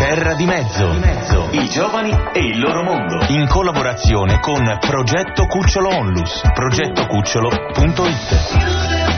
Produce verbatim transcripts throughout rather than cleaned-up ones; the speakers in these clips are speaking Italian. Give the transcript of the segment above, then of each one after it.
Terra di mezzo. I giovani e il loro mondo. In collaborazione con Progetto Cucciolo Onlus. progetto cucciolo punto it.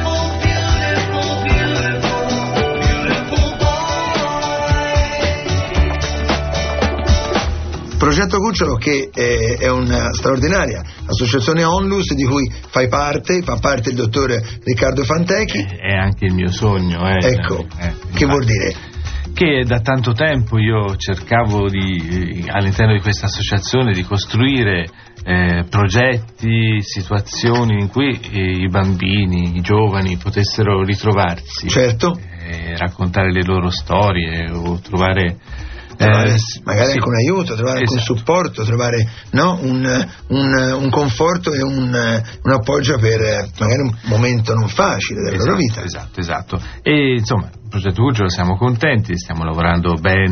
Progetto Cucciolo, che è, è una straordinaria associazione Onlus di cui fai parte, fa parte il dottor Riccardo Fantechi. È anche il mio sogno. Eh, ecco, eh, che vuol dire? Che da tanto tempo io cercavo di, all'interno di questa associazione, di costruire eh, progetti, situazioni in cui eh, i bambini, i giovani potessero ritrovarsi, certo, eh, raccontare le loro storie o trovare Trovare, eh, magari sì, anche un aiuto, trovare esatto. anche un supporto, trovare no, un, un, un conforto e un, un appoggio per magari un momento non facile della esatto, loro vita. Esatto, esatto. E insomma, il progetto Cucciolo siamo contenti, stiamo lavorando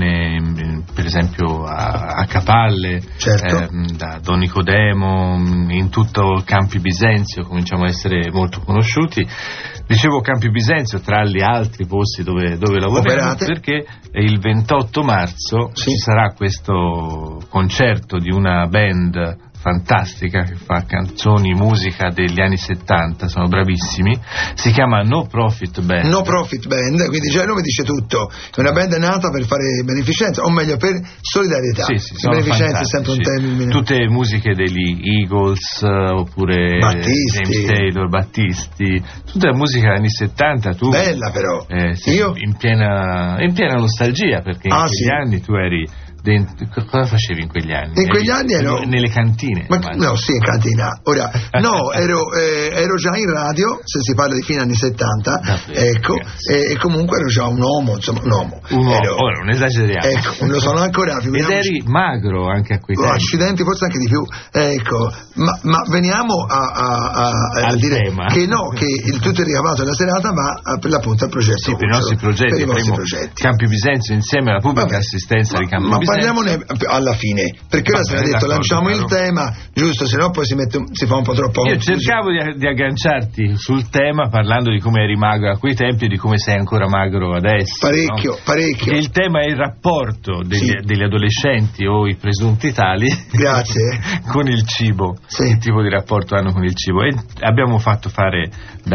bene, per esempio a, a Capalle, certo. eh, da Don Nicodemo, in tutto Campi Bisenzio cominciamo a essere molto conosciuti. Dicevo Campi Bisenzio tra gli altri posti dove, dove lavoriamo. Operate. Perché il ventotto marzo sì. ci sarà questo concerto di una band fantastica che fa canzoni, musica degli anni settanta, sono bravissimi, si chiama No Profit Band. No Profit Band, quindi già il nome dice tutto, è una band nata per fare beneficenza, o meglio per solidarietà. Sì, sì, sono beneficenza è sempre un termine. Tutte musiche degli Eagles, oppure Battisti. James Taylor, Battisti, tutta la musica degli anni settanta, tu bella però. Eh, sì, Io? In piena, in piena nostalgia, perché ah, in quegli sì. anni tu eri dentro, cosa facevi in quegli anni? In quegli anni ero nelle cantine. Ma, no, sì, in cantina. Ora, no, ero, eh, ero già in radio, se si parla di fine anni settanta, davvero, ecco, e, e comunque ero già un uomo, insomma, un uomo. Un uomo, ero, ora non esageriamo. Ecco, non lo sono ancora. Ed eri magro anche a quei tempi. Accidenti, forse anche di più. Ecco, ma, ma veniamo a, a, a, a dire tema. che no, che il tutto è ricavato della serata va a, per l'appunto al progetto. Sì, per i nostri progetti, per i vostri primo progetti. Campi Bisenzio insieme alla pubblica Vabbè, assistenza ma, di Campi ma Bisenzio. Ma parliamone alla fine, perché ora si è detto lanciamo il tema, giusto, se no poi si, mette, si fa un po' troppo. Io cercavo di, di agganciarti sul tema parlando di come eri magro a quei tempi e di come sei ancora magro adesso. Parecchio, no? parecchio. Che il tema è il rapporto degli, sì. degli adolescenti o i presunti tali Grazie. con il cibo, sì. Che tipo di rapporto hanno con il cibo. E abbiamo fatto fare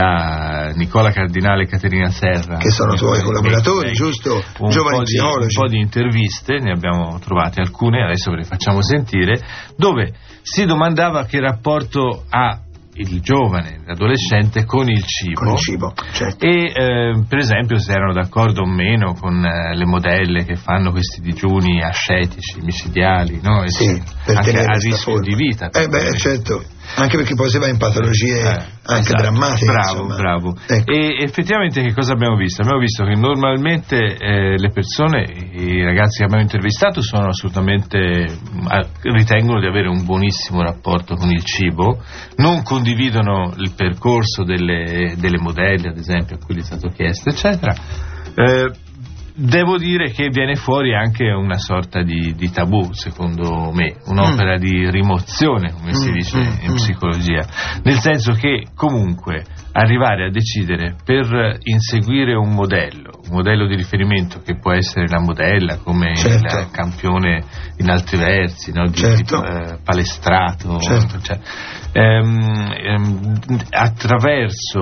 da Nicola Cardinale e Caterina Serra, che sono tuoi collaboratori, giusto? Un Giovani po' di, un po' di interviste, ne abbiamo trovate alcune, adesso ve le facciamo sentire, dove si domandava che rapporto ha il giovane, l'adolescente con il cibo, con il cibo certo. E eh, per esempio se erano d'accordo o meno con eh, le modelle che fanno questi digiuni ascetici, micidiali, no? E sì, per anche a rischio forma. Di vita. Eh beh, certo. Anche perché poi si va in patologie eh, anche esatto, drammatiche. Bravo, insomma. bravo. Ecco. E effettivamente che cosa abbiamo visto? Abbiamo visto che normalmente eh, le persone, i ragazzi che abbiamo intervistato sono assolutamente, ritengono di avere un buonissimo rapporto con il cibo, non condividono il percorso delle, delle modelle, ad esempio, a cui è stato chiesto, eccetera. Eh, Devo dire che viene fuori anche una sorta di, di tabù, secondo me, un'opera mm. di rimozione, come si dice mm, in mm. psicologia, nel senso che comunque arrivare a decidere per inseguire un modello, un modello di riferimento che può essere la modella, come certo. il campione in altri versi, no? Di certo. tipo, eh, palestrato, certo. cioè, ehm, ehm, attraverso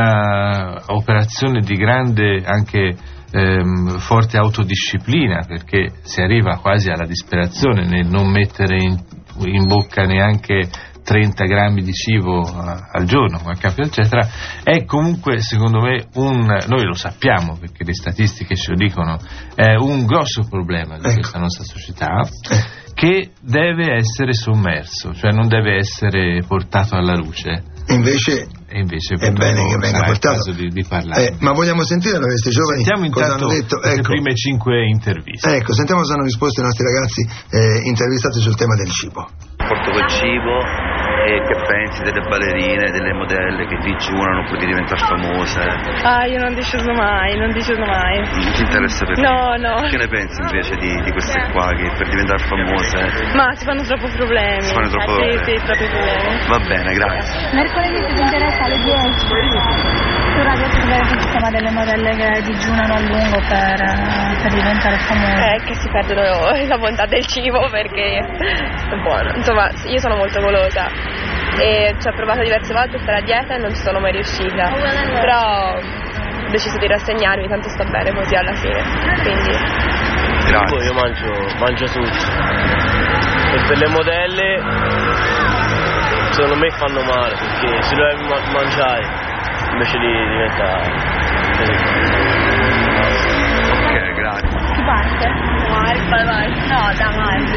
una operazione di grande anche Ehm, forte autodisciplina, perché si arriva quasi alla disperazione nel non mettere in, in bocca neanche trenta grammi di cibo a, al giorno, come a capo eccetera, è comunque secondo me un, noi lo sappiamo perché le statistiche ce lo dicono, è un grosso problema di ecco. questa nostra società che deve essere sommerso, cioè non deve essere portato alla luce. Invece, e invece è bene che venga portato di, di parlare. Eh, ma vogliamo sentire allora questi giovani sentiamo cosa hanno detto? Le ecco. prime cinque interviste. Ecco, sentiamo cosa hanno risposto i nostri ragazzi eh, intervistati sul tema del cibo. Porto col cibo e che pensi delle ballerine, delle modelle che digiunano poi di diventare famose? Ah, io non deciso mai, non deciso mai. Non ti interessa per No, me? no. Che ne pensi invece di, di queste qua che per diventare famose? Ma si fanno troppo problemi. Si fanno troppo sì, problemi? Sì, troppi problemi. Va bene, grazie. Mercoledì ti interessa alle dieci. Sul radio si vede il sistema delle modelle che digiunano a lungo per, per diventare famose. Eh, che si perdono la bontà del cibo perché è buono. Insomma, io sono molto golosa e ci ho provato diverse volte a stare a dieta e non ci sono mai riuscita. Però ho deciso di rassegnarmi, tanto sta bene così alla fine. Quindi. Poi io mangio, mangio tutto. E per le modelle secondo me fanno male perché se dovevi ma- mangiare invece di diventare così. Ok, grazie. Si parte? Vai, vai. No, da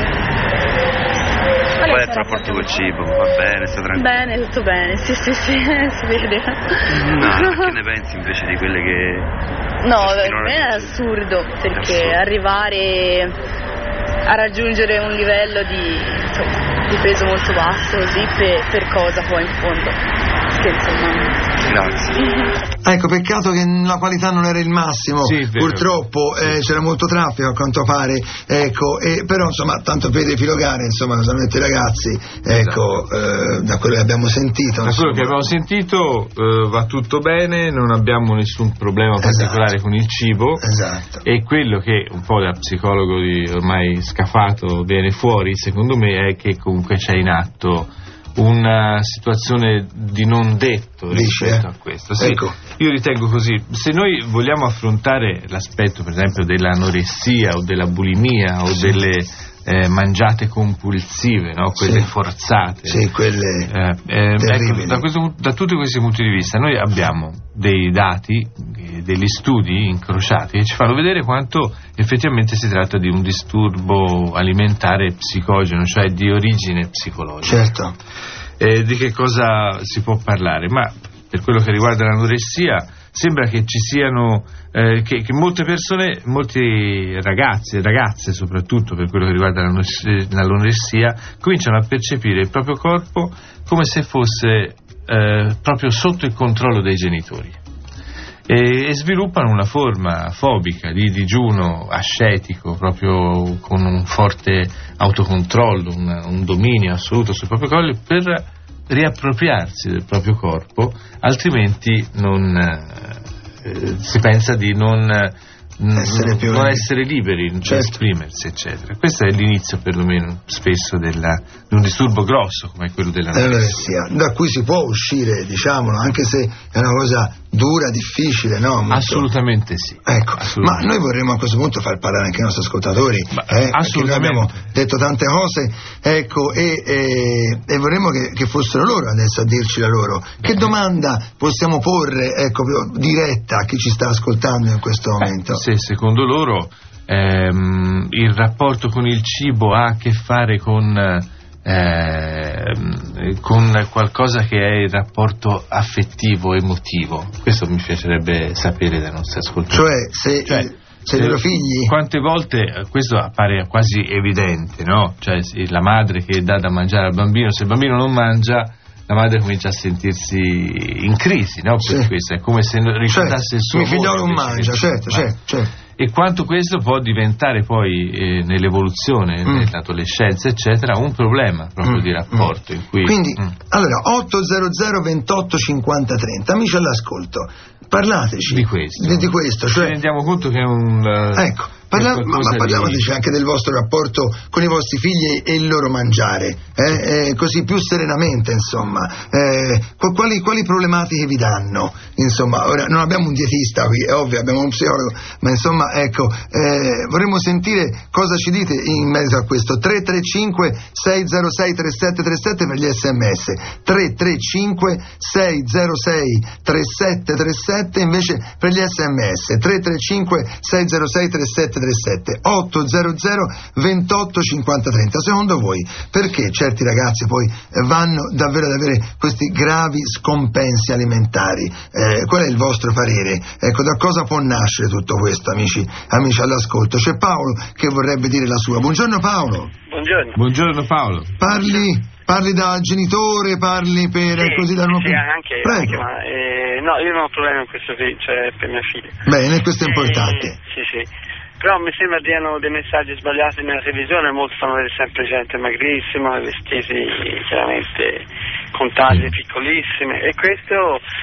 Marge. Qual è il tuo rapporto col cibo? Va bene, sta tranquillo? Bene, tutto bene, sì sì sì, si vede. No, che ne pensi invece di quelle che... No, per me è assurdo, perché Assurdo. arrivare a raggiungere un livello di, insomma, di peso molto basso così per, per cosa poi in fondo? Che insomma... Grazie. Ecco, peccato che la qualità non era il massimo, Sì, vero. purtroppo eh, c'era molto traffico a quanto pare, ecco, e, però insomma tanto per defilogare, insomma, solamente i ragazzi, ecco, eh, da quello che abbiamo sentito. Da quello che abbiamo sentito eh, va tutto bene, non abbiamo nessun problema particolare Esatto. con il cibo. Esatto. E quello che un po' da psicologo di ormai scafato viene fuori, secondo me, è che comunque c'è in atto una situazione di non detto Dice, rispetto eh? a questo. Sì, Ecco. io ritengo così. Se noi vogliamo affrontare l'aspetto, per esempio, dell'anoressia o della bulimia o Sì. delle eh, mangiate compulsive, no? Quelle Sì. forzate, Sì, quelle eh, eh, terribili. ecco, da, questo, da tutti questi punti di vista noi abbiamo dei dati, eh, degli studi incrociati che ci fanno vedere quanto effettivamente si tratta di un disturbo alimentare psicogeno, cioè di origine psicologica. Certo. Eh, di che cosa si può parlare? Ma per quello che riguarda l'anoressia sembra che ci siano eh, che, che molte persone, molti ragazzi e ragazze soprattutto per quello che riguarda l'anoressia, l'anoressia cominciano a percepire il proprio corpo come se fosse eh, proprio sotto il controllo dei genitori e, e sviluppano una forma fobica di digiuno ascetico proprio con un forte autocontrollo, un, un dominio assoluto sul proprio corpo per riappropriarsi del proprio corpo, altrimenti non eh, si pensa di non Essere più non liberi. essere liberi di Certo. esprimersi, eccetera. Questo è l'inizio perlomeno spesso della, di un disturbo grosso come quello dell'anoressia. L'anoressia, da cui si può uscire, diciamolo, anche se è una cosa dura, difficile, no? Molto- Assolutamente sì. Ecco, Assolutamente. ma noi vorremmo a questo punto far parlare anche i nostri ascoltatori, Ma, eh, perché noi assolutamente. abbiamo detto tante cose, ecco, e, e, e vorremmo che, che fossero loro adesso a dirci la loro. Che domanda possiamo porre, ecco, più diretta a chi ci sta ascoltando in questo momento? Eh, se secondo loro ehm, il rapporto con il cibo ha a che fare con ehm, con qualcosa che è il rapporto affettivo, emotivo, questo mi piacerebbe sapere dai nostri ascoltatori. Cioè, se, Cioè, se i loro figli... Quante volte eh, questo appare quasi evidente, no? Cioè sì, la madre che dà da mangiare al bambino, se il bambino non mangia, la madre comincia a sentirsi in crisi, no? Per Sì. questo è come se non rifiutasse il suo mio figliolo amore non invece mangia, che- certo, Ma- certo, certo. E quanto questo può diventare poi eh, nell'evoluzione, Mm. nell'adolescenza, eccetera, un problema proprio Mm, di rapporto in cui Quindi, Mm. allora, ottocento ventotto cinquanta trenta, amici all'ascolto, parlateci Di questo. di, di questo, ci cioè, rendiamo conto che è un eh, ecco, parla- è ma, qualcosa ma parliamoci di- anche del vostro rapporto con i vostri figli e il loro mangiare, eh, eh, così più serenamente, insomma, eh, qu- quali, quali problematiche vi danno, insomma, ora non abbiamo un dietista qui, è ovvio, abbiamo un psicologo, ma insomma, ecco, eh, vorremmo sentire cosa ci dite in mezzo a questo. Tre tre cinque sei zero sei tre sette tre sette per gli sms, tre tre cinque sei zero sei tre sette tre sette invece per gli sms, tre tre cinque sei zero sei tre sette tre sette, ottocento ventotto cinquanta trenta. Secondo voi perché certi ragazzi poi eh, vanno davvero ad avere questi gravi scompensi alimentari? Eh, qual è il vostro parere? Ecco, da cosa può nascere tutto questo, amici, amici all'ascolto? C'è Paolo che vorrebbe dire la sua. Buongiorno Paolo. Buongiorno. Buongiorno Paolo. Parli, parli da genitore, parli per Sì, così da sì, uno sì, anche, Prego. anche, ma eh, no, io non ho problemi con questo figlio, cioè per mia figlia. Bene, questo è importante. Eh, sì, sì. Però mi sembra diano dei messaggi sbagliati nella televisione, molti fanno vedere sempre gente magrissima, vestiti chiaramente con taglie piccolissime, e questo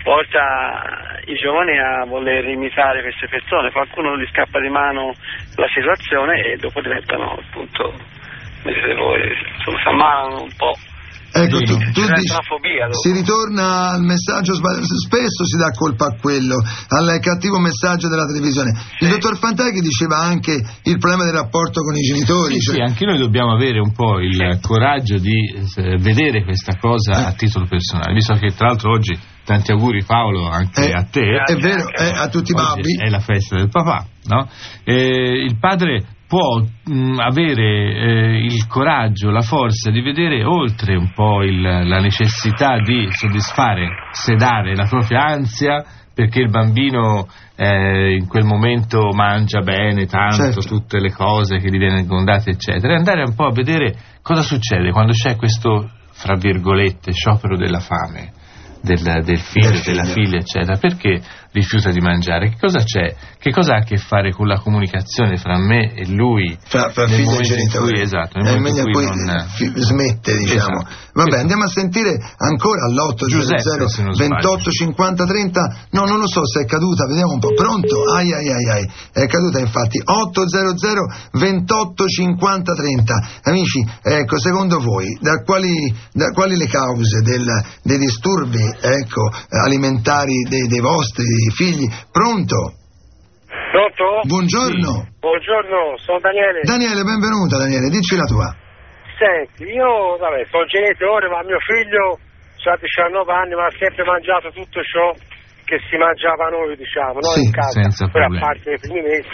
porta i giovani a voler imitare queste persone, qualcuno gli scappa di mano la situazione e dopo diventano appunto, vedete voi, insomma, si ammalano un po'. Ecco, tu, tu dici, fobia, si ritorna al messaggio sbagliato, spesso si dà colpa a quello, al cattivo messaggio della televisione. Il dottor Fantaghi diceva anche il problema del rapporto con i genitori. Sì, cioè... sì, anche noi dobbiamo avere un po' il coraggio di eh, vedere questa cosa eh. a titolo personale, visto che tra l'altro oggi, tanti auguri Paolo anche eh, a te. È vero, eh, a tutti i babbi. È la festa del papà, no? Eh, il padre può mh, avere eh, il coraggio, la forza di vedere oltre un po' il, la necessità di soddisfare, sedare la propria ansia perché il bambino eh, in quel momento mangia bene tanto, certo, tutte le cose che gli vengono date eccetera, e andare un po' a vedere cosa succede quando c'è questo, fra virgolette, sciopero della fame del, del figlio, del della figlia eccetera, perché rifiuta di mangiare, che cosa c'è, che cosa ha a che fare con la comunicazione fra me e lui, fra, fra figlio e genitore, esatto, nel momento in cui non fi, smette, diciamo. Esatto. Vabbè, esatto, andiamo a sentire ancora all'otto zero zero ventotto cinquanta trenta. No, non lo so se è caduta, vediamo un po'. Pronto? Ai ai ai ai, è caduta infatti. Otto zero zero ventotto cinquanta trenta. Amici, ecco, secondo voi da quali, da quali le cause del, dei disturbi, ecco, alimentari dei, dei vostri figli? Pronto? Pronto? Buongiorno. Sì. Buongiorno, sono Daniele. Daniele, benvenuta Daniele, dici la tua. Senti, io, vabbè, sono genitore, ma mio figlio ha diciannove anni, ma ha sempre mangiato tutto ciò che si mangiava noi, diciamo, no? Sì, in casa, senza poi a problemi. parte dei primi mesi.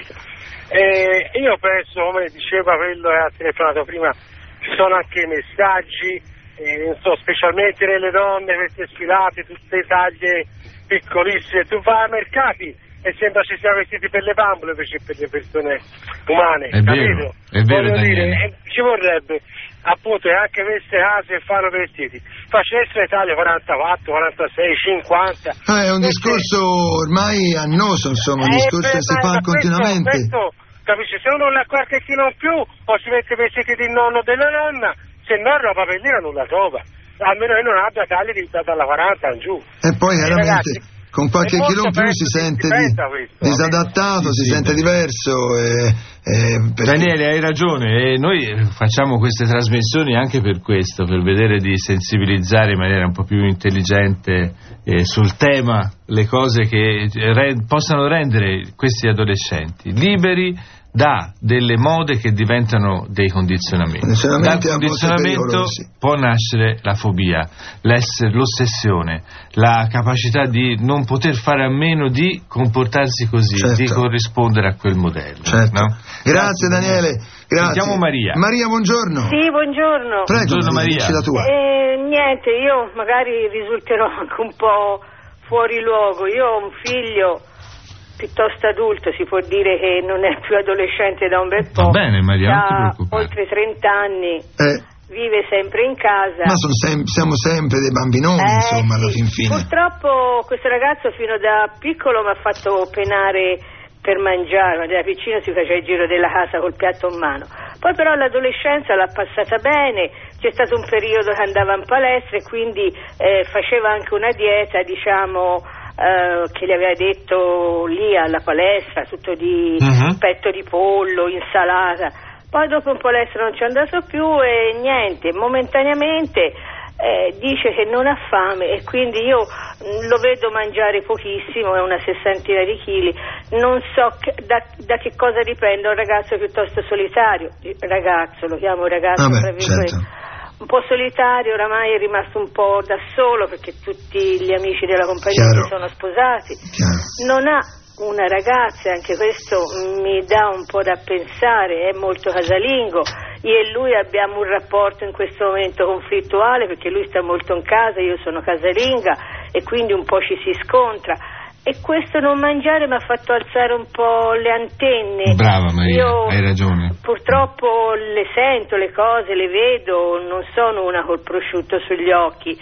E io penso, come diceva quello che ha telefonato prima, ci sono anche messaggi, eh, non so, specialmente nelle donne, queste sfilate, tutte le taglie piccolissime. Tu vai ai mercati e sembra ci sia vestiti per le bambole invece per le persone umane, è capito? Vero, è vero, Voglio dire, Daniele. eh, ci vorrebbe appunto e anche queste case che fanno vestiti facessero Italia quarantaquattro, quarantasei, cinquanta. Ah, è un Perché... discorso ormai annoso, insomma, un eh, discorso che si fa questo, continuamente. Questo, capisci, se uno non ha qualche chilo in più o si mette i vestiti del nonno o della nonna, se no la papellina non la trova, almeno che non abbia tagli di, dalla quaranta in giù. E poi eh, chiaramente ragazzi, con qualche chilo in più si sente di, disadattato, sì, si sì, sente diverso. E, e perché... Daniele, hai ragione, e noi facciamo queste trasmissioni anche per questo, per vedere di sensibilizzare in maniera un po' più intelligente eh, sul tema le cose che re- possano rendere questi adolescenti liberi da delle mode che diventano dei condizionamenti. Dal condizionamento può nascere la fobia, l'ossessione, la capacità di non poter fare a meno di comportarsi così, certo, di corrispondere a quel modello. Certo. No? Grazie Daniele. Grazie. Sentiamo Maria. Maria, buongiorno. Sì, buongiorno. Prego, buongiorno Maria. La tua. Eh, niente, io magari risulterò anche un po' fuori luogo. Io ho un figlio piuttosto adulto, si può dire che non è più adolescente da un bel po'. Va bene Maria, non ti ha preoccupare. oltre trenta anni, eh. vive sempre in casa. Ma sono sem- siamo sempre dei bambinoni, eh, insomma, alla sì. fin fine. Purtroppo questo ragazzo fino da piccolo mi ha fatto penare per mangiare, quando era piccino si faceva il giro della casa col piatto in mano. Poi però l'adolescenza l'ha passata bene, c'è stato un periodo che andava in palestra e quindi eh, faceva anche una dieta, diciamo, eh, che gli aveva detto lì alla palestra, tutto di uh-huh. petto di pollo, insalata. Poi dopo in palestra non ci è andato più e niente, momentaneamente Eh, dice che non ha fame e quindi io lo vedo mangiare pochissimo, è una sessantina di chili, non so che, da, da che cosa dipende. Un ragazzo piuttosto solitario, ragazzo, lo chiamo ragazzo, Vabbè, tra virgolette, certo, un po' solitario, oramai è rimasto un po' da solo perché tutti gli amici della compagnia si sono sposati, Chiaro. Non ha una ragazza, anche questo mi dà un po' da pensare, è molto casalingo. Io e lui abbiamo un rapporto in questo momento conflittuale perché lui sta molto in casa, io sono casalinga e quindi un po' ci si scontra. E questo non mangiare mi ha fatto alzare un po' le antenne. Brava Maria, io, hai ragione. Purtroppo le sento, le cose, le vedo, non sono una col prosciutto sugli occhi.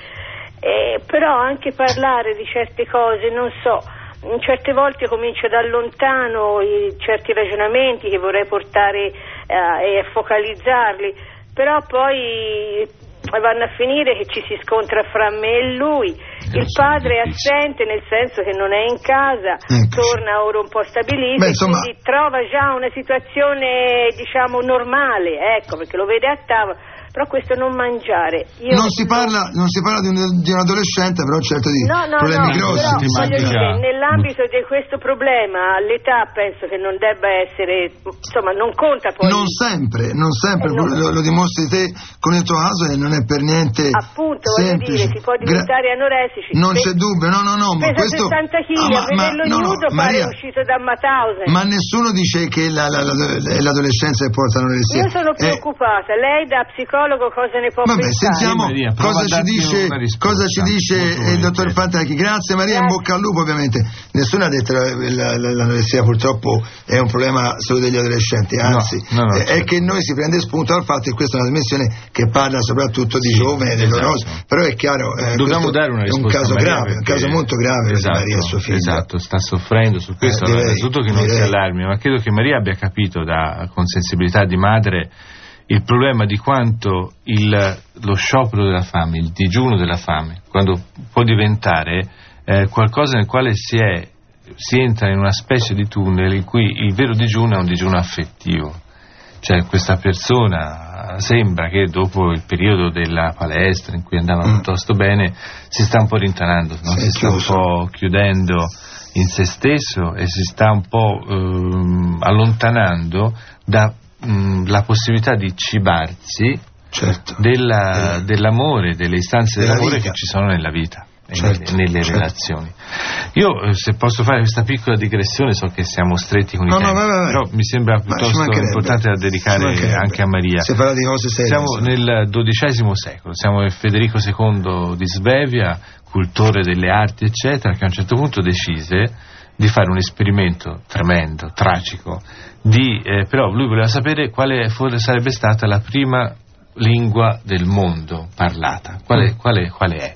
Eh, però anche parlare di certe cose, non so, certe volte comincio da lontano i, certi ragionamenti che vorrei portare eh, e focalizzarli, però poi vanno a finire che ci si scontra fra me e lui. Il padre è assente, nel senso che non è in casa, torna ora un po' stabilito. Beh, insomma, quindi trova già una situazione, diciamo, normale, ecco, perché lo vede a tavola. Però questo non mangiare. Io non si parla, non si parla di un, di un adolescente, però certo di no, no, problemi no, grossi. Però, voglio dire, nell'ambito di questo problema, l'età penso che non debba essere, insomma, non conta poi. Non sempre, non sempre, eh, no. Lo, lo dimostri te con il tuo caso e non è per niente appunto, semplice. Voglio dire, si può diventare Gra- anoressici. Non c'è dubbio, no, no, no, ma questo sessanta chili, ah, ma, a vederlo no, nudo no, pare Maria, uscito da Mauthausen. Ma nessuno dice che la, la, la, la, l'adolescenza porta anoressia. Io sono preoccupata, eh, lei da psicologo cosa ne può Vabbè, pensare? sentiamo Maria, cosa ci dice, cosa ci dice il dottor Fantacchi. Grazie Maria, in bocca al lupo. Ovviamente nessuno ha detto che l'anoressia purtroppo è un problema solo degli adolescenti, anzi no, no, no, è certo. Che noi si prende spunto dal fatto che questa è una trasmissione che parla soprattutto di sì, giovani e dei loro esatto. Però è chiaro, eh, dobbiamo dare una risposta è un caso Maria, grave, un caso molto grave esatto, per Maria e suo figlio. Esatto, sta soffrendo su questo, eh, innanzitutto che non direi. si allarmi, ma credo che Maria abbia capito da, con sensibilità di madre il problema di quanto il, lo sciopero della fame, il digiuno della fame, quando può diventare eh, qualcosa nel quale si, è, si entra in una specie di tunnel in cui il vero digiuno è un digiuno affettivo. Cioè questa persona sembra che dopo il periodo della palestra in cui andava mm. piuttosto bene si sta un po' rintanando, no? si sta un po' chiudendo in se stesso e si sta un po' ehm, allontanando da la possibilità di cibarsi certo. della, eh. dell'amore, delle istanze della dell'amore vita. Che ci sono nella vita, certo. nelle, nelle certo. relazioni. Io se posso fare questa piccola digressione, so che siamo stretti con i no, tempi, no, vai, vai. però mi sembra piuttosto importante da dedicare anche a Maria. Si parla di cose serie. Siamo nel dodicesimo secolo, siamo nel Federico secondo di Svevia, cultore delle arti eccetera, che a un certo punto decise di fare un esperimento tremendo, tragico, di, eh, però lui voleva sapere quale sarebbe stata la prima lingua del mondo parlata, quale, quale, quale è.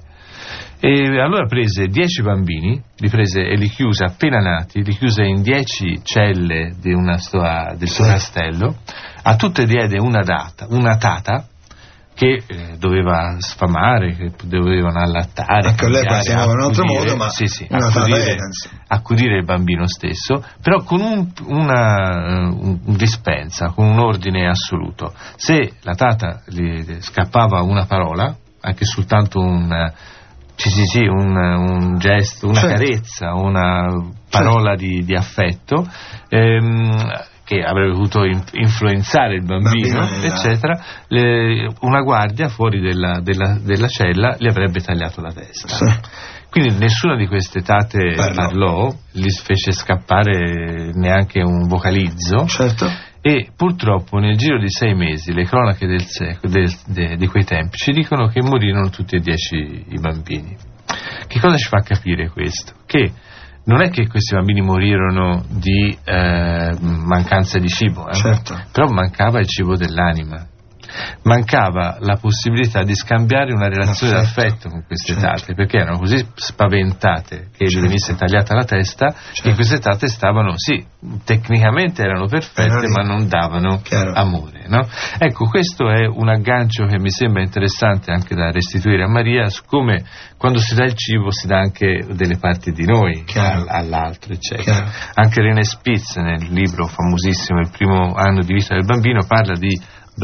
E allora prese dieci bambini, li prese e li chiuse appena nati, li chiuse in dieci celle di una sua, del suo castello, a tutte diede una data, una tata, che eh, doveva sfamare, che dovevano allattare. Anche all'epoca si chiamava in un altro modo, ma sì, sì, accudire, accudire il bambino stesso, però con un, una un dispensa, con un ordine assoluto. Se la tata gli scappava una parola, anche soltanto un sì, sì, sì, un, un gesto, una certo. carezza, una parola certo. di, di affetto, ehm, che avrebbe potuto influenzare il bambino, bambino eccetera, le, una guardia fuori della, della, della cella gli avrebbe tagliato la testa. Sì. Quindi nessuna di queste tate parlò, parlò gli fece scappare neanche un vocalizzo. Certo. E purtroppo nel giro di sei mesi le cronache del secolo, del, de, di quei tempi ci dicono che morirono tutti e dieci i bambini. Che cosa ci fa capire questo? Che non è che questi bambini morirono di eh, mancanza di cibo, eh? Certo. Però mancava il cibo dell'anima, mancava la possibilità di scambiare una relazione d'affetto con queste certo. tate, perché erano così spaventate che certo. gli venisse tagliata la testa, certo. che queste tate stavano, sì, tecnicamente erano perfette, ma non davano Chiaro. amore, no? Ecco, questo è un aggancio che mi sembra interessante anche da restituire a Maria, su come quando si dà il cibo si dà anche delle parti di noi all, all'altro, eccetera. Chiaro. Anche René Spitz nel libro famosissimo Il primo anno di vita del bambino parla di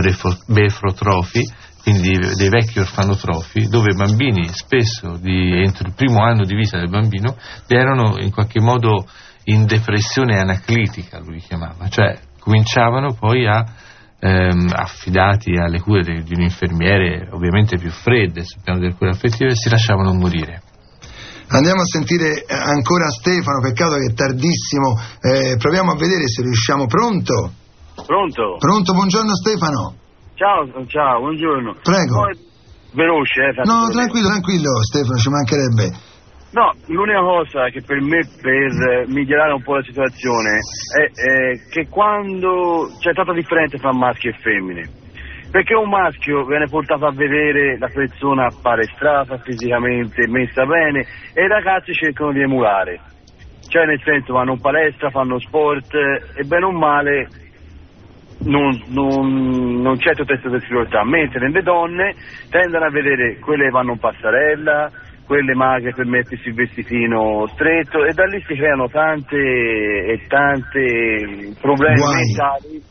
befrotrofi, quindi dei vecchi orfanotrofi, dove i bambini spesso di, entro il primo anno di vita del bambino erano in qualche modo in depressione anaclitica, lui chiamava, cioè cominciavano poi a ehm, affidati alle cure di, di un infermiere ovviamente più fredde sul piano delle cure affettive, si lasciavano morire. Andiamo a sentire ancora Stefano, peccato che è tardissimo, eh, proviamo a vedere se riusciamo. Pronto? Pronto? Pronto, buongiorno Stefano. Ciao, ciao, buongiorno. Prego. No, veloce, eh. No, tranquillo, tranquillo Stefano, ci mancherebbe. No, l'unica cosa che per me, per migliorare un po' la situazione, è, è che quando c'è tanta differenza tra maschi e femmine. Perché un maschio viene portato a vedere la persona palestrata, fisicamente messa bene, e i ragazzi cercano di emulare. Cioè nel senso vanno in palestra, fanno sport, e bene o male non, non, non c'è tutta questa difficoltà, mentre nelle donne tendono a vedere quelle che vanno in passerella, quelle magre per mettersi il vestitino stretto, e da lì si creano tante e tante problemi guai. mentali.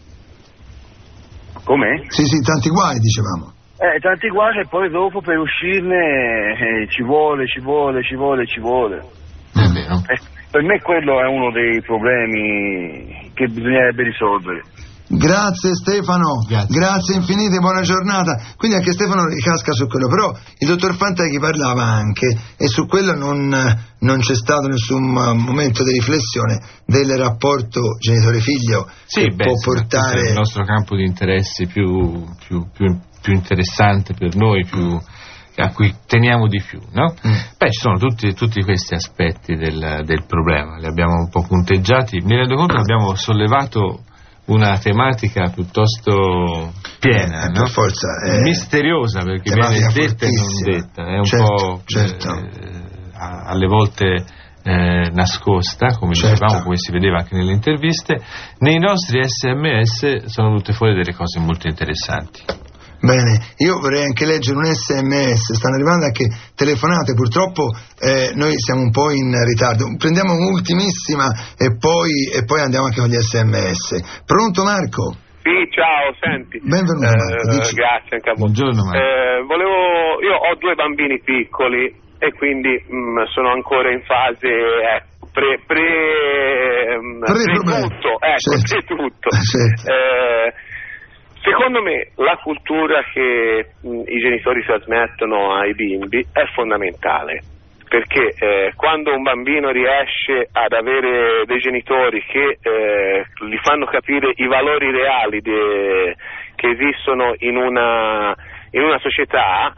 Com'è? Sì, sì, tanti guai, dicevamo. Eh, tanti guai, e poi dopo per uscirne eh, ci vuole, ci vuole, ci vuole, ci vuole. È vero. Eh, per me quello è uno dei problemi che bisognerebbe risolvere. Grazie Stefano, grazie. grazie infinite, buona giornata. Quindi anche Stefano ricasca su quello, però il dottor Fantechi parlava anche, e su quello non, non c'è stato nessun momento di riflessione, del rapporto genitore-figlio, sì, che beh, può sì, portare... è il nostro campo di interessi più, più, più, più interessante per noi, più, a cui teniamo di più, no? Mm. Beh, ci sono tutti, tutti questi aspetti del, del problema, li abbiamo un po' punteggiati. Mi rendo conto che abbiamo sollevato una tematica piuttosto piena, eh, no? Per forza, eh, misteriosa, perché viene detta e non detta, è un certo, po' certo. eh, alle volte eh, nascosta, come certo. dicevamo, come si vedeva anche nelle interviste. Nei nostri sms sono venute fuori delle cose molto interessanti. Bene, io vorrei anche leggere un sms, stanno arrivando anche telefonate, purtroppo eh, noi siamo un po' in ritardo, prendiamo un'ultimissima e poi, e poi andiamo anche con gli sms. Pronto Marco? Sì, ciao, senti. Benvenuto Marco. Eh, grazie anche a voi. Buongiorno Marco. Eh, volevo, io ho due bambini piccoli e quindi mh, sono ancora in fase eh, pre, pre, pre, pre tutto, ecco, certo. pre tutto. Certo. Eh, Secondo me la cultura che mh, i genitori trasmettono ai bimbi è fondamentale, perché eh, quando un bambino riesce ad avere dei genitori che eh, gli fanno capire i valori reali de, che esistono in una, in una società,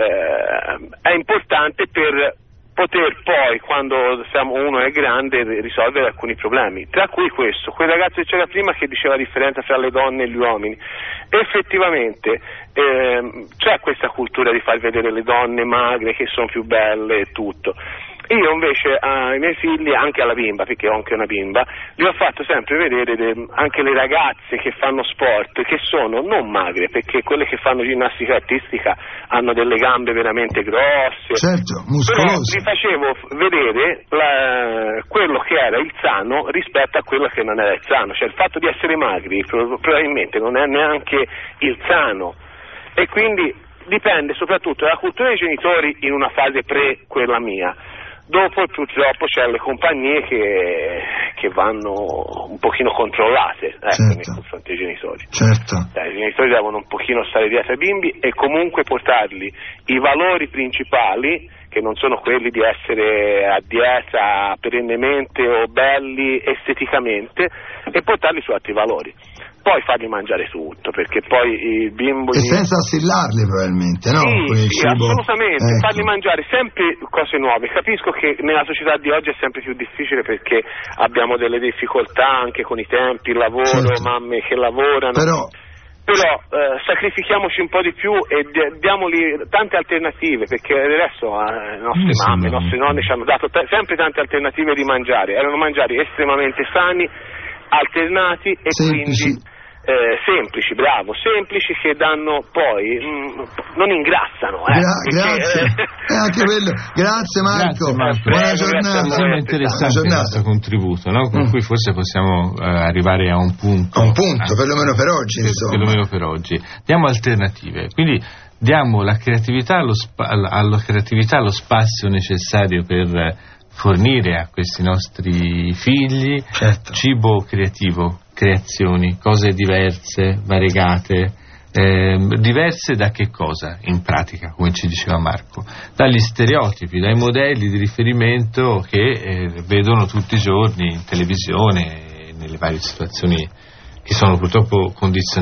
eh, è importante per poter poi, quando siamo, uno è grande, risolvere alcuni problemi, tra cui questo. Quel ragazzo che c'era prima che diceva la differenza tra le donne e gli uomini, effettivamente ehm, c'è questa cultura di far vedere le donne magre che sono più belle e tutto. Io invece ai miei figli, anche alla bimba, perché ho anche una bimba, gli ho fatto sempre vedere de, anche le ragazze che fanno sport, che sono non magre, perché quelle che fanno ginnastica artistica hanno delle gambe veramente grosse. Certo, muscolose. Però gli facevo vedere la, quello che era il sano rispetto a quello che non era il sano. Cioè il fatto di essere magri probabilmente non è neanche il sano. E quindi dipende soprattutto dalla cultura dei genitori in una fase pre quella mia. Dopo purtroppo c'è le compagnie che, che vanno un pochino controllate ecco, certo. nei confronti dei genitori. Certo. Cioè, i genitori devono un pochino stare dietro ai bimbi e comunque portargli i valori principali, che non sono quelli di essere a dieta perennemente o belli esteticamente, e portarli su altri valori. Poi fargli mangiare tutto, perché poi il bimbo... E senza assillarli probabilmente, no? Sì, sì cibo... assolutamente, ecco. Fargli mangiare sempre cose nuove. Capisco che nella società di oggi è sempre più difficile perché abbiamo delle difficoltà anche con i tempi, il lavoro, certo. mamme che lavorano... Però... Però eh, sacrifichiamoci un po' di più e d- diamogli tante alternative, perché adesso eh, le nostre mm, mamme, i nostri nonni ci hanno dato t- sempre tante alternative di mangiare. Erano mangiari estremamente sani, alternati e semplici. quindi eh, semplici, bravo, semplici, che danno poi mh, non ingrassano. Eh, Gra- perché, grazie, eh... è anche quello. Grazie Marco, grazie, Marco. buona Prego, giornata. Sembra interessante il nostro contributo, no? Con mm. cui forse possiamo eh, arrivare a un punto. A un punto, anche, perlomeno per oggi, per, insomma. Perlomeno per oggi. Diamo alternative, quindi diamo la creatività, lo spa- alla creatività lo spazio necessario per fornire a questi nostri figli certo. cibo creativo, creazioni, cose diverse, variegate, eh, diverse da che cosa in pratica, come ci diceva Marco? Dagli stereotipi, dai modelli di riferimento che eh, vedono tutti i giorni in televisione, nelle varie situazioni che sono purtroppo condizionanti.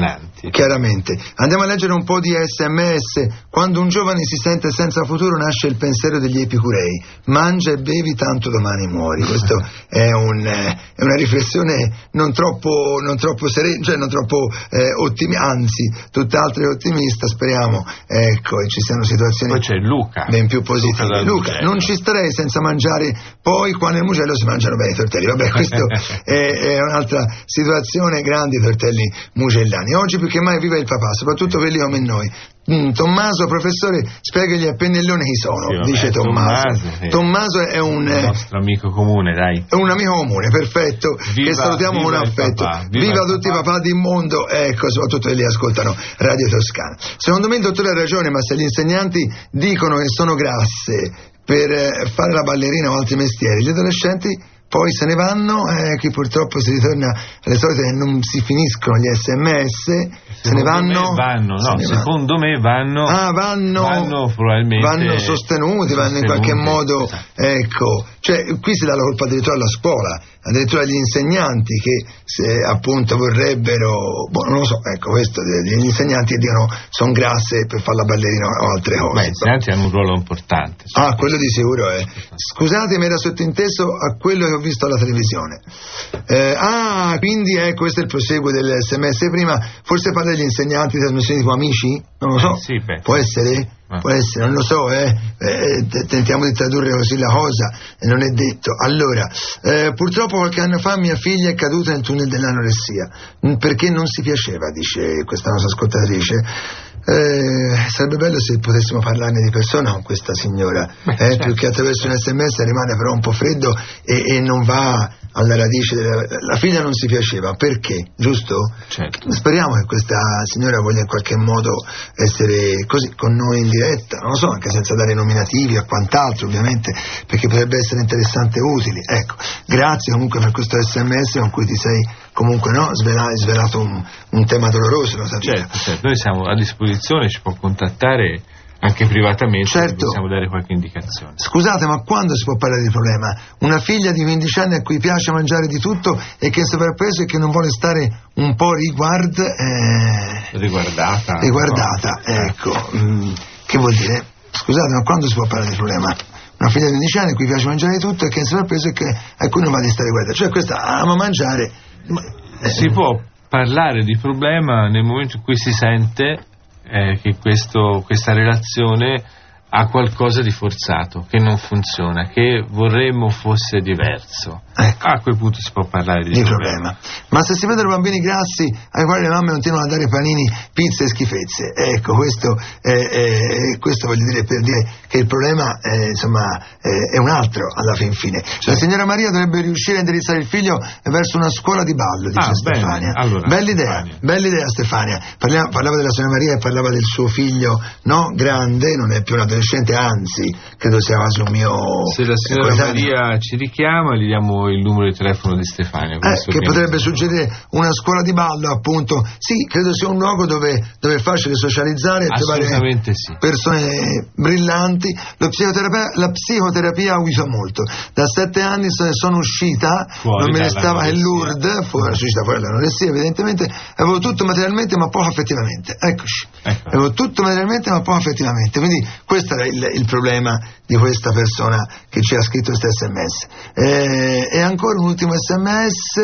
sì. Chiaramente. Andiamo a leggere un po' di sms. Quando un giovane si sente senza futuro nasce il pensiero degli epicurei: mangia e bevi tanto domani muori. Questo è, un, è una riflessione non troppo, non troppo serena, cioè non troppo eh, ottimista, anzi tutt'altro che ottimista. Speriamo ecco e ci siano situazioni poi c'è Luca ben più positive. Luca, Luca, non ci starei senza mangiare. Poi qua nel Mugello si mangiano bene i tortelli, vabbè, questo è, è un'altra situazione. Grandi tortelli mugellani. Oggi più che mai viva il papà, soprattutto quelli come noi. Mm, Tommaso, professore, spiegagli a pennellone chi sono, sì, vabbè, dice Tommaso. Tommaso, sì. Tommaso è un il nostro amico comune, dai. È un amico comune, perfetto. Viva, che salutiamo con affetto. Papà, viva, viva tutti papà. i papà del mondo, ecco, soprattutto quelli che ascoltano Radio Toscana. Secondo me il dottore ha ragione, ma se gli insegnanti dicono che sono grasse per eh, fare la ballerina o altri mestieri, gli adolescenti poi se ne vanno, eh, qui purtroppo si ritorna alle solite che non si finiscono gli sms, secondo se ne vanno, me vanno no, ne secondo vanno. me vanno ah, vanno, vanno probabilmente vanno sostenuti, vanno in qualche modo, ecco, cioè qui si dà la colpa addirittura alla scuola, addirittura agli insegnanti che se appunto vorrebbero, boh, non lo so, ecco, questo gli insegnanti che dicono sono grasse per fare la ballerina o altre cose. Beh, gli insegnanti hanno un ruolo importante. Ah, quello di sicuro è. Scusatemi, era sottinteso a quello che ho visto alla televisione. Eh, ah, quindi eh, questo è il proseguo del sms prima, forse parla degli insegnanti di trasmissioni tipo Amici? Non lo so. Eh, sì, beh. Può essere? Ah. Può essere, non lo so, eh. Eh, t- tentiamo di tradurre così la cosa, e non è detto. Allora, eh, purtroppo qualche anno fa mia figlia è caduta nel tunnel dell'anoressia, perché non si piaceva, dice questa nostra ascoltatrice. Eh, sarebbe bello se potessimo parlarne di persona con questa signora. Beh, eh, certo, più che attraverso un sms rimane però un po' freddo e, e non va alla radice della... La figlia non si piaceva, perché? Giusto? Certo. Speriamo che questa signora voglia in qualche modo essere così con noi in diretta, non lo so, anche senza dare nominativi e quant'altro ovviamente, perché potrebbe essere interessante e utile. Ecco, grazie comunque per questo sms con cui ti sei comunque no, svela- hai svelato un, un tema doloroso, lo sapevi? Certo, certo, noi siamo a disposizione, ci può contattare anche privatamente, certo. Possiamo dare qualche indicazione. Scusate, ma quando si può parlare di problema? Una figlia di quindici anni a cui piace mangiare di tutto e che è sovrappeso e che non vuole stare un po' riguard, eh, riguardata. Riguardata, no. Ecco. Mm, che vuol dire? Scusate, ma quando si può parlare di problema? Una figlia di quindici anni a cui piace mangiare di tutto e che è sovrappeso e che, a cui non va di stare riguardata. Cioè questa ama mangiare. Ma, eh, si può parlare di problema nel momento in cui si sente Eh, che questo, questa relazione ha qualcosa di forzato, che non funziona, che vorremmo fosse diverso. Ecco. A quel punto si può parlare di, di problema. problema. Ma se si vedono bambini grassi ai quali le mamme continuano a dare panini, pizze e schifezze, ecco, questo, è, è, questo voglio dire per dire che il problema è, insomma, è, è un altro alla fin fine. Certo. La signora Maria dovrebbe riuscire a indirizzare il figlio verso una scuola di ballo, dice ah, Stefania. Allora, bella idea, Stefania. bella idea Stefania. Parliamo, parlava della signora Maria e parlava del suo figlio, no? Grande, non è più un adolescente, anzi, credo sia quasi un mio... Se la signora Maria ci richiama, gli diamo il numero di telefono di Stefania. Eh, che potrebbe suggerire una scuola di ballo, appunto. Sì, credo sia un luogo dove, dove è facile socializzare e trovare sì. persone brillanti. Lo psicoterapia, la psicoterapia usa molto. Da sette anni sono uscita, fuori non me ne stava che Lourdes, fuori, sono uscita fuori dall'anoressia, evidentemente. Avevo tutto materialmente ma poco affettivamente. Eccoci. Ecco. Avevo tutto materialmente ma poco affettivamente. Quindi questo era il, il problema di questa persona che ci ha scritto questo sms. Eh, e ancora un ultimo sms,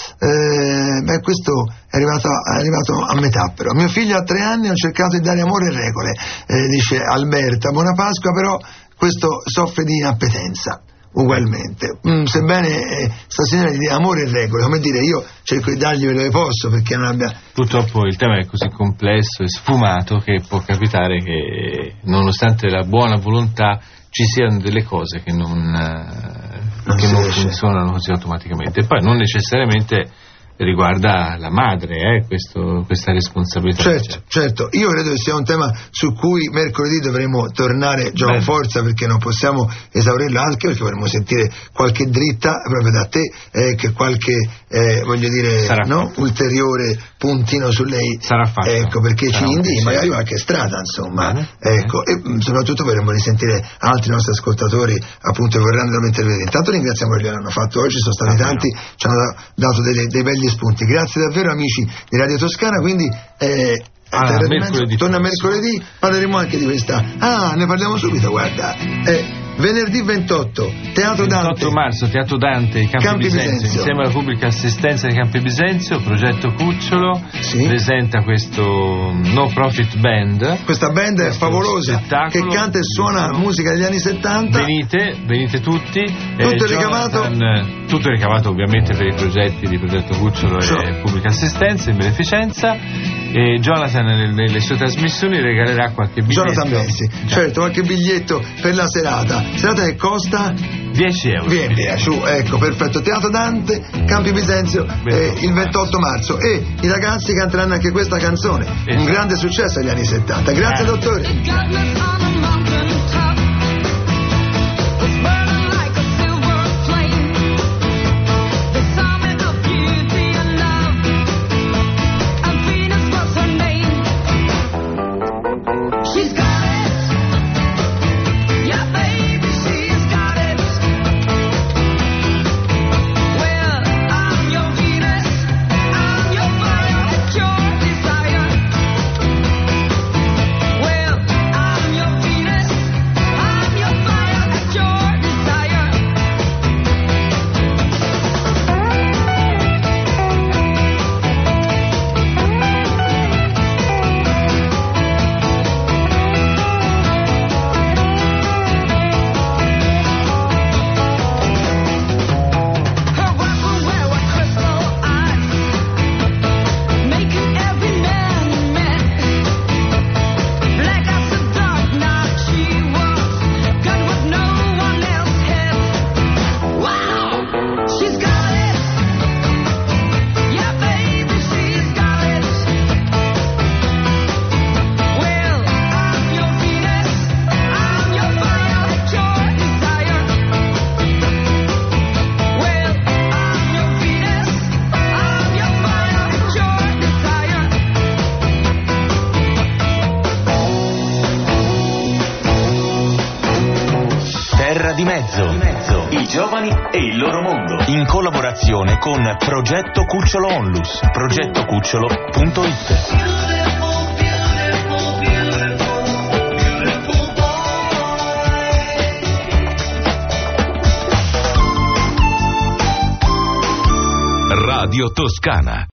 eh, beh, questo è arrivato, è arrivato a metà però. Mio figlio ha tre anni, ho cercato di dare amore e regole, eh, dice Alberta. Buona Pasqua, però questo soffre di inappetenza ugualmente. Mm, sebbene eh, sta signora di amore e regole, come dire, io cerco di dargli quello che posso perché non abbia... Purtroppo il tema è così complesso e sfumato che può capitare che nonostante la buona volontà ci siano delle cose che non, non, che non riesce. funzionano così automaticamente. E poi non necessariamente riguarda la madre, eh, questo, questa responsabilità. Certo, certo, io credo che sia un tema su cui mercoledì dovremo tornare Giovan Bene. Forza, perché non possiamo esaurirlo, anche perché vorremmo sentire qualche dritta proprio da te, eh, che qualche eh, voglio dire no, ulteriore puntino su lei sarà fatto, ecco, perché sarà ci indichi sì. magari qualche strada, insomma. Bene. Ecco, e mh, soprattutto vorremmo risentire altri nostri ascoltatori appunto che vorranno intervenire. Intanto ringraziamo quelli che l'hanno fatto oggi, sono stati ah, tanti, no. ci hanno dato delle, dei belli spunti. Grazie davvero amici di Radio Toscana, quindi eh, Ah, mercoledì torna prossimo. mercoledì, parleremo anche di questa. Ah, ne parliamo subito, guarda. Eh, venerdì ventotto, Teatro Dante. ventotto marzo, Teatro Dante, Campi, Campi Bisenzio, Bisenzio. insieme alla pubblica assistenza di Campi Bisenzio, Progetto Cucciolo, Sì. presenta questo no profit band. Questa band è favolosa, che spettacolo. canta e suona musica degli anni settanta. Venite, venite tutti. Tutto il ricavato? Jonathan, tutto il ricavato ovviamente per i progetti di Progetto Cucciolo Cioè. e pubblica assistenza in beneficenza. E Jonathan nelle, nelle sue trasmissioni regalerà qualche biglietto. Jonathan Messi, certo, qualche biglietto per la serata. Serata che costa dieci euro. Via, via, su, ecco, perfetto. Teatro Dante, Campi Bisenzio, eh, il ventotto marzo. E i ragazzi canteranno anche questa canzone, Esatto. un grande successo agli anni settanta. Grazie, Eh. dottore. Terra di mezzo, i giovani e il loro mondo, in collaborazione con Progetto Cucciolo Onlus, progetto cucciolo punto it. Radio Toscana.